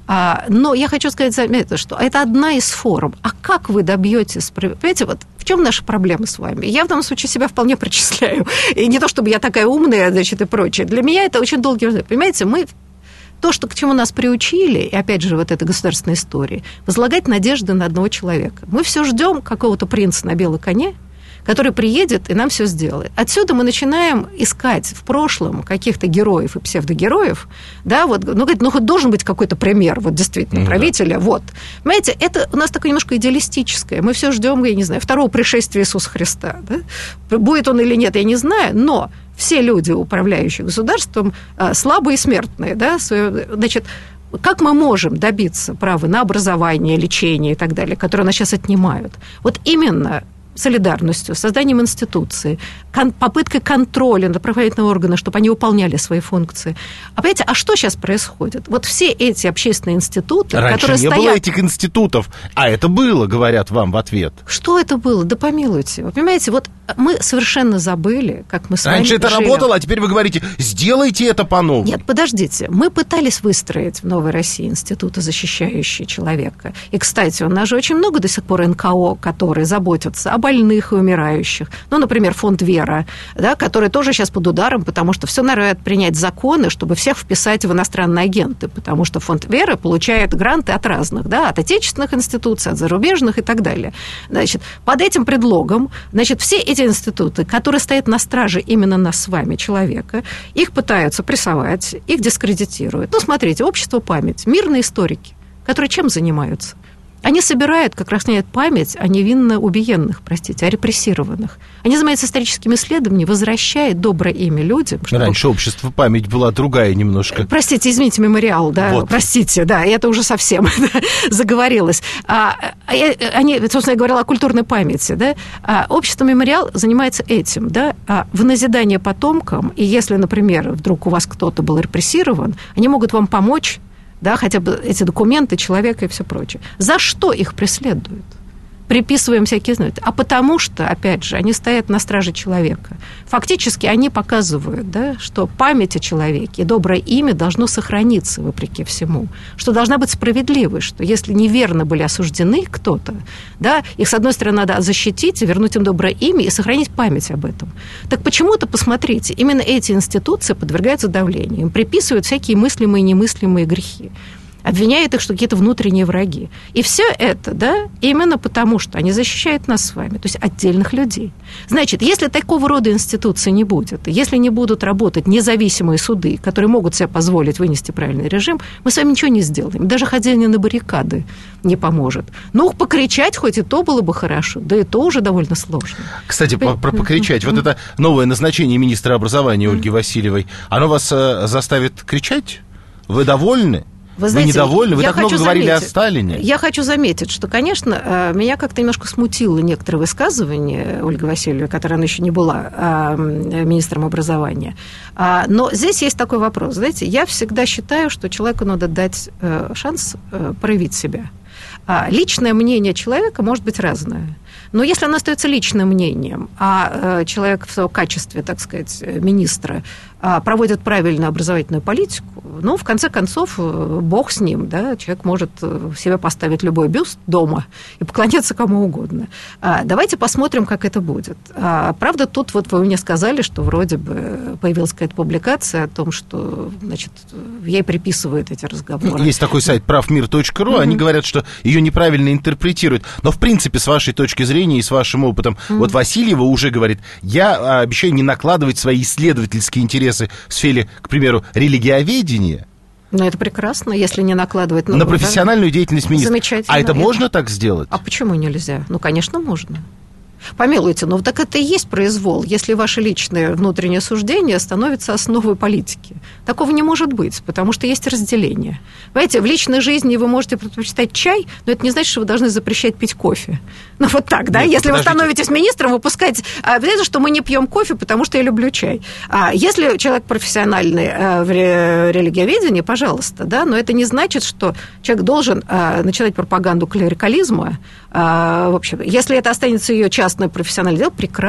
Speaker 3: Но я хочу сказать, заметьте, что это одна из форм. А как вы добьетесь? Понимаете, вот в чем наша проблема с вами? Я в данном случае себя вполне причисляю. И не то, чтобы я такая умная, значит, и прочее. Для меня это очень долгий... Понимаете, мы... То, что, к чему нас приучили, и опять же вот эта государственная история, возлагать надежды на одного человека. Мы все ждем какого-то принца на белом коне, который приедет и нам все сделает. Отсюда мы начинаем искать в прошлом каких-то героев и псевдогероев, да, вот, ну, говорит, ну, хоть должен быть какой-то пример, вот, действительно, mm-hmm. правителя, вот. Понимаете, это у нас такое немножко идеалистическое. Мы все ждем, я не знаю, второго пришествия Иисуса Христа, да? Будет он или нет, я не знаю, но все люди, управляющие государством, слабые и смертные, да, значит, как мы можем добиться права на образование, лечение и так далее, которые у нас сейчас отнимают? Вот именно солидарностью, созданием институции, кон- попыткой контроля над правоохранительными органами, чтобы они выполняли свои функции. А понимаете, а что сейчас происходит? Вот все эти общественные институты,
Speaker 2: раньше
Speaker 3: которые
Speaker 2: не
Speaker 3: стоят...
Speaker 2: было этих институтов, а это было, говорят вам в ответ.
Speaker 3: Что это было? Да помилуйте. Вы понимаете, вот мы совершенно забыли, как мы с вами
Speaker 2: Раньше это
Speaker 3: жили.
Speaker 2: работало, а теперь вы говорите, сделайте это по-новому.
Speaker 3: Нет, подождите. Мы пытались выстроить в Новой России институты, защищающие человека. И, кстати, у нас же очень много до сих пор эн ка о, которые заботятся об больных и умирающих. Ну, например, фонд «Вера», да, который тоже сейчас под ударом, потому что все норовят принять законы, чтобы всех вписать в иностранные агенты, потому что фонд «Вера» получает гранты от разных, да, от отечественных институций, от зарубежных и так далее. Значит, под этим предлогом, значит, все эти институты, которые стоят на страже именно нас с вами, человека, их пытаются прессовать, их дискредитируют. Ну, смотрите, общество «Память», мирные историки, которые чем занимаются? Они собирают, как раз сняют память о невинно убиенных, простите, о репрессированных. Они занимаются историческими исследованиями, возвращают доброе имя людям. Чтобы...
Speaker 2: Раньше общество «Память» была другая немножко.
Speaker 3: Простите, извините, мемориал, да,
Speaker 2: вот.
Speaker 3: простите, да, это уже совсем заговорилось. А, они, собственно, я говорила о культурной памяти, да. А общество «Мемориал» занимается этим, да, а в назидание потомкам, и если, например, вдруг у вас кто-то был репрессирован, они могут вам помочь, да, хотя бы эти документы человека и все прочее. За что их преследуют? Приписываем всякие знаки. А потому что, опять же, они стоят на страже человека. Фактически они показывают, да, что память о человеке и доброе имя должно сохраниться вопреки всему. Что должна быть справедливость, что если неверно были осуждены кто-то, да, их, с одной стороны, надо защитить, вернуть им доброе имя и сохранить память об этом. Так почему-то, посмотрите, именно эти институции подвергаются давлению. Им приписывают всякие мыслимые и немыслимые грехи. Обвиняют их, что какие-то внутренние враги. И все это, да, именно потому, что они защищают нас с вами, то есть отдельных людей. Значит, если такого рода институции не будет, если не будут работать независимые суды, которые могут себе позволить вынести правильный режим, мы с вами ничего не сделаем. Даже ходение на баррикады не поможет. Ну, покричать хоть и то было бы хорошо, да и то уже довольно сложно.
Speaker 2: Кстати, про, про покричать. Вот это новое назначение министра образования Ольги Васильевой, оно вас э, заставит кричать? Вы довольны? Вы, знаете, Вы недовольны? Вы так много говорили заметить, о Сталине.
Speaker 3: Я хочу заметить, что, конечно, меня как-то немножко смутило некоторые высказывания Ольги Васильевой, которая она еще не была министром образования. Но здесь есть такой вопрос. Знаете, я всегда считаю, что человеку надо дать шанс проявить себя. Личное мнение человека может быть разное. Но если оно остается личным мнением, а человек в своем качестве, так сказать, министра проводит правильную образовательную политику, ну, в конце концов, бог с ним, да, человек может себе поставить любой бюст дома и поклоняться кому угодно. Давайте посмотрим, как это будет. Правда, тут вот вы мне сказали, что вроде бы появилась какая-то публикация о том, что, значит, ей приписывают эти разговоры.
Speaker 2: Есть такой сайт правмир точка ру, mm-hmm. они говорят, что ее неправильно интерпретируют. Но, в принципе, с вашей точки зрения и с вашим опытом, mm-hmm. вот Васильева уже говорит, я обещаю не накладывать свои исследовательские интересы в сфере, к примеру, религиоведения.
Speaker 3: Ну, это прекрасно, если не накладывать... Ну,
Speaker 2: на профессиональную да? деятельность министра.
Speaker 3: Замечательно.
Speaker 2: А это
Speaker 3: это...
Speaker 2: можно так сделать?
Speaker 3: А почему нельзя? Ну, конечно, можно. Помилуйте, ну так это и есть произвол, если ваше личное внутреннее суждение становится основой политики. Такого не может быть, потому что есть разделение. Понимаете, в личной жизни вы можете предпочитать чай, но это не значит, что вы должны запрещать пить кофе. Ну вот так, да? Нет, если подождите. Вы становитесь министром, выпускать... Знаете, что мы не пьем кофе, потому что я люблю чай. А если человек профессиональный в религиоведении, пожалуйста, да, но это не значит, что человек должен начинать пропаганду клерикализма. В общем, если это останется ее частное профессиональное дело, прекрасно.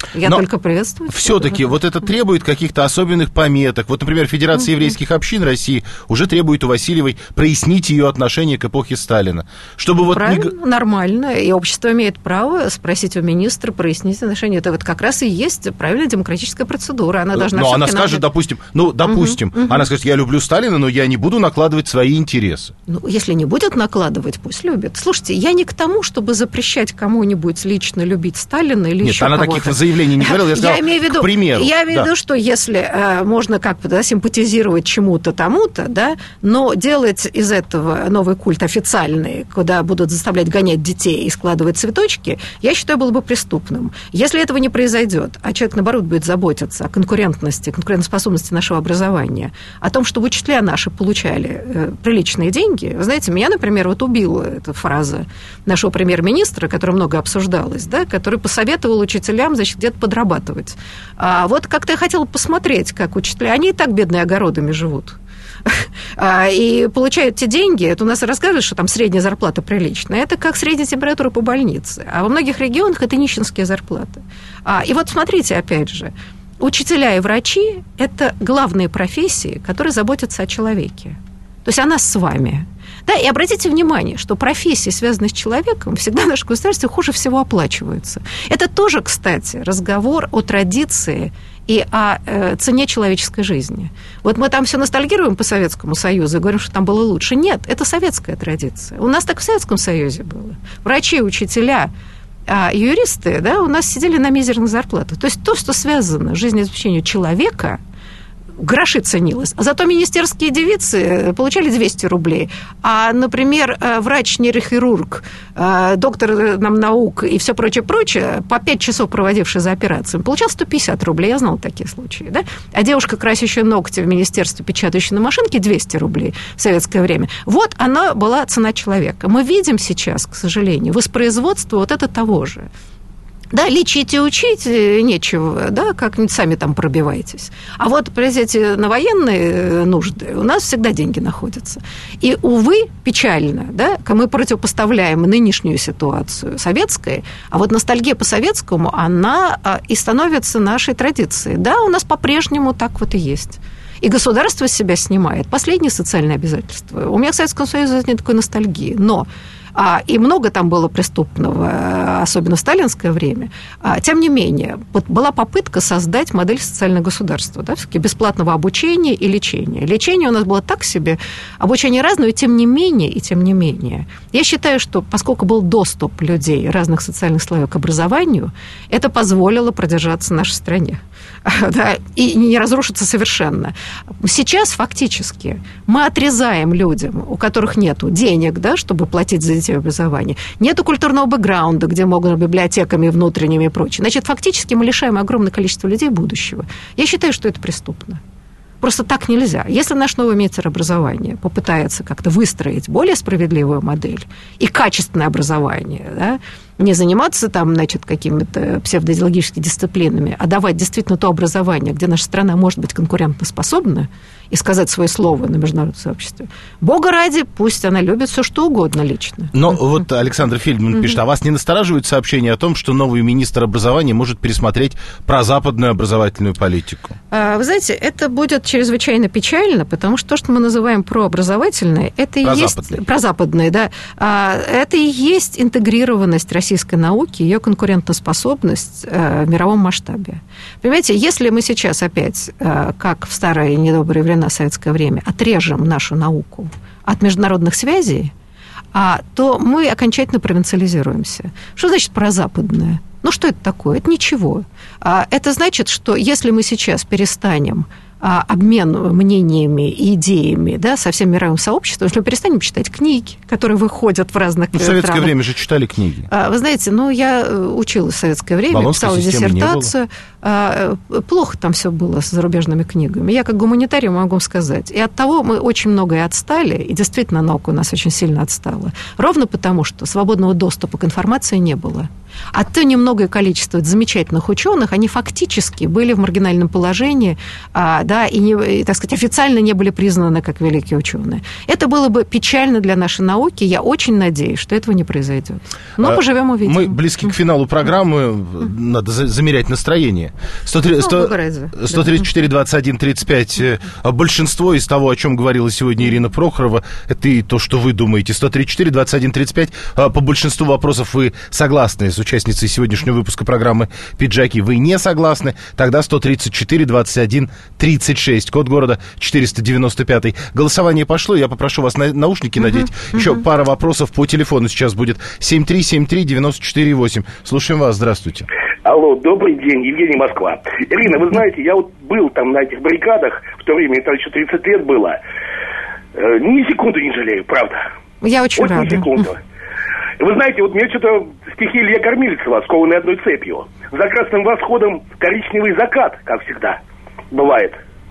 Speaker 3: Я
Speaker 2: Но
Speaker 3: только приветствую.
Speaker 2: все-таки вот это требует каких-то особенных пометок. Вот, например, Федерация mm-hmm. еврейских общин России уже требует у Васильевой прояснить ее отношение к эпохе Сталина. Чтобы вот
Speaker 3: Правильно,
Speaker 2: не...
Speaker 3: нормально. И общество имеет право спросить у министра, прояснить отношения. Это вот как раз и есть правильная демократическая процедура. Она должна...
Speaker 2: Но она скажет, допустим, ну, допустим, mm-hmm. она скажет, я люблю Сталина, но я не буду накладывать свои интересы.
Speaker 3: Ну, если не будет накладывать, пусть любит. Слушайте, я не к тому, чтобы запрещать кому-нибудь лично любить Сталина или
Speaker 2: Нет,
Speaker 3: еще
Speaker 2: она
Speaker 3: кого-то.
Speaker 2: Таких заявлений не говорила, я сказал,
Speaker 3: я имею в виду,
Speaker 2: к примеру.
Speaker 3: Я имею в
Speaker 2: да.
Speaker 3: виду, что если э, можно как-то да, симпатизировать чему-то, тому-то, да, но делать из этого новый культ официальный, куда будут заставлять гонять детей и складывать цветочки, я считаю, было бы преступным. Если этого не произойдет, а человек, наоборот, будет заботиться о конкурентности, конкурентоспособности нашего образования, о том, чтобы учителя наши получали э, приличные деньги, вы знаете, меня, например, вот убила эта фраза нашего премьер-министра, которая много обсуждалась, да, который посоветовал учителям, значит, где-то подрабатывать. А вот как-то я хотела посмотреть, как учителя, они и так бедные огородами живут. И получают те деньги, это у нас рассказывают, что там средняя зарплата приличная, это как средняя температура по больнице. А во многих регионах это нищенские зарплаты. И вот смотрите, опять же, учителя и врачи – это главные профессии, которые заботятся о человеке. То есть о нас с вами. Да, и обратите внимание, что профессии, связанные с человеком, всегда в нашем государстве хуже всего оплачиваются. Это тоже, кстати, разговор о традиции и о э, цене человеческой жизни. Вот мы там все ностальгируем по Советскому Союзу и говорим, что там было лучше. Нет, это советская традиция. У нас так в Советском Союзе было. Врачи, учителя, а юристы, да, у нас сидели на мизерных зарплатах. То есть то, что связано с жизнеобеспечением человека, гроши ценилось. Зато министерские девицы получали двести рублей. А, например, врач-нейрохирург, доктор нам наук и все прочее-прочее, по пять часов проводивший за операцией, получал сто пятьдесят рублей. Я знала такие случаи. Да? А девушка, красящая ногти в министерстве, печатающая на машинке, двести рублей в советское время. Вот она была цена человека. Мы видим сейчас, к сожалению, воспроизводство вот это того же. Да, лечить и учить нечего, да, как-нибудь сами там пробивайтесь. А вот, придите на военные нужды, у нас всегда деньги находятся. И, увы, печально, да, мы противопоставляем нынешнюю ситуацию советской, а вот ностальгия по советскому, она и становится нашей традицией. Да, у нас по-прежнему так вот и есть. И государство с себя снимает последние социальные обязательства. У меня в Советском Союзе нет такой ностальгии, но... А, и много там было преступного, особенно в сталинское время. А, тем не менее, вот была попытка создать модель социального государства, да, все-таки бесплатного обучения и лечения. Лечение у нас было так себе, обучение разное, и тем не менее, и тем не менее. Я считаю, что поскольку был доступ людей разных социальных слоев к образованию, это позволило продержаться нашей стране. Да, и не разрушиться совершенно. Сейчас фактически мы отрезаем людям, у которых нет денег, да, чтобы платить за детей образование, нету культурного бэкграунда, где могут библиотеками внутренними и прочее. Значит, фактически мы лишаем огромное количество людей будущего. Я считаю, что это преступно. Просто так нельзя. Если наш новый министр образования попытается как-то выстроить более справедливую модель и качественное образование, да, не заниматься там, значит, какими-то псевдоидеологическими дисциплинами, а давать действительно то образование, где наша страна может быть конкурентоспособна и сказать свое слово на международном сообществе. Бога ради, пусть она любит все что угодно лично. Но uh-huh. вот Александр Фельдман uh-huh. пишет, а вас не настораживает сообщение о том, что новый министр образования может пересмотреть прозападную образовательную политику? Вы знаете, это будет чрезвычайно печально, потому что то, что мы называем прообразовательное, это и есть... Прозападное, да. Это и есть интегрированность российской науки, ее конкурентоспособность в мировом масштабе. Понимаете, если мы сейчас опять, как в старые недобрые времена, советское время, отрежем нашу науку от международных связей, то мы окончательно провинциализируемся. Что значит прозападное? Ну, что это такое? Это ничего. Это значит, что если мы сейчас перестанем обмен мнениями и идеями, да, со всем мировым сообществом, что мы перестанем читать книги, которые выходят в разных странах. В советское время же читали книги. Вы знаете, ну, я училась в советское время, писала диссертацию. Плохо там все было с зарубежными книгами. Я как гуманитарий могу сказать. И от того мы очень многое отстали, и действительно наука у нас очень сильно отстала. Ровно потому, что свободного доступа к информации не было. А то немногое количество замечательных ученых, они фактически были в маргинальном положении, да, и, не, и, так сказать, официально не были признаны как великие ученые. Это было бы печально для нашей науки. Я очень надеюсь, что этого не произойдет. Но а, поживем, увидим.
Speaker 2: Мы близки к финалу программы. Mm-hmm. Надо замерять настроение. сто тридцать четыре двадцать один тридцать пять. Большинство из того, о чем говорила сегодня Ирина Прохорова, это и то, что вы думаете. сто тридцать четыре двадцать один тридцать пять. По большинству вопросов вы согласны с участницей сегодняшнего выпуска программы «Пиджаки». Вы не согласны? Тогда сто тридцать четыре двадцать один тридцать шесть. Код города четыреста девяносто пять. Голосование пошло. Я попрошу вас на наушники надеть. Uh-huh. Еще uh-huh. пара вопросов по телефону сейчас будет. семь три семь три девять четыре восемь. Слушаем вас. Здравствуйте.
Speaker 4: Алло, добрый день, Евгений, Москва. Ирина, вы знаете, я вот был там на этих баррикадах, в то время, это еще тридцать лет было. Э, ни секунды не жалею, правда.
Speaker 3: Я очень
Speaker 4: вот
Speaker 3: рада.
Speaker 4: Ни секунду. Вы знаете, вот мне что-то стихи Илья Кормильцева, скованные одной цепью. За красным восходом коричневый закат, как всегда, бывает.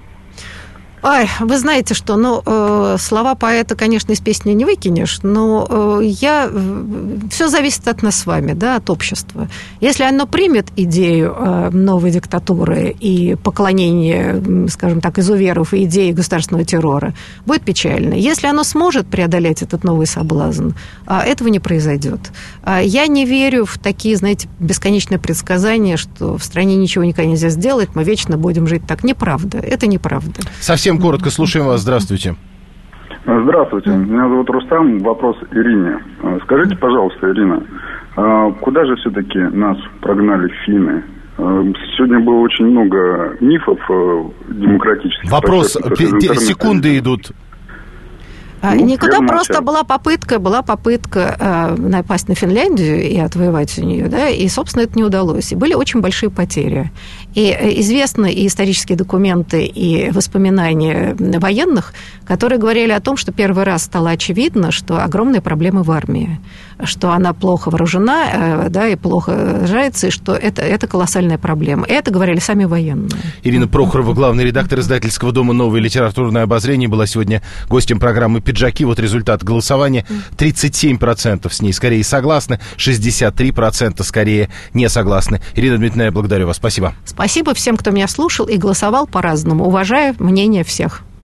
Speaker 3: Ой, вы знаете что, ну, э, слова поэта, конечно, из песни не выкинешь, но э, я... Все зависит от нас с вами, да, от общества. Если оно примет идею э, новой диктатуры и поклонения, скажем так, изуверов и идеи государственного террора, будет печально. Если оно сможет преодолеть этот новый соблазн, э, этого не произойдет. Э, я не верю в такие, знаете, бесконечные предсказания, что в стране ничего никогда нельзя сделать, мы вечно будем жить так. Неправда, это неправда.
Speaker 2: Совсем коротко слушаем вас. Здравствуйте.
Speaker 5: Здравствуйте. Меня зовут Рустам. Вопрос Ирине. Скажите, пожалуйста, Ирина, куда же все-таки нас прогнали финны? Сегодня было очень много мифов демократических.
Speaker 2: Вопрос. Секунды идут.
Speaker 3: Ну, Никуда просто была попытка, была попытка э, напасть на Финляндию и отвоевать у нее, да, и, собственно, это не удалось. И были очень большие потери. И известны и исторические документы, и воспоминания военных, которые говорили о том, что первый раз стало очевидно, что огромные проблемы в армии, что она плохо вооружена, э, да, и плохо сражается, и что это, это колоссальная проблема. И это говорили сами военные.
Speaker 2: Ирина Прохорова, главный редактор издательского дома «Новое литературное обозрение», была сегодня гостем программы «Пиджаки». Вот результат голосования. тридцать семь процентов с ней скорее согласны, шестьдесят три процента скорее не согласны. Ирина Дмитриевна, я благодарю вас. Спасибо.
Speaker 3: Спасибо всем, кто меня слушал и голосовал по-разному. Уважаю мнение всех.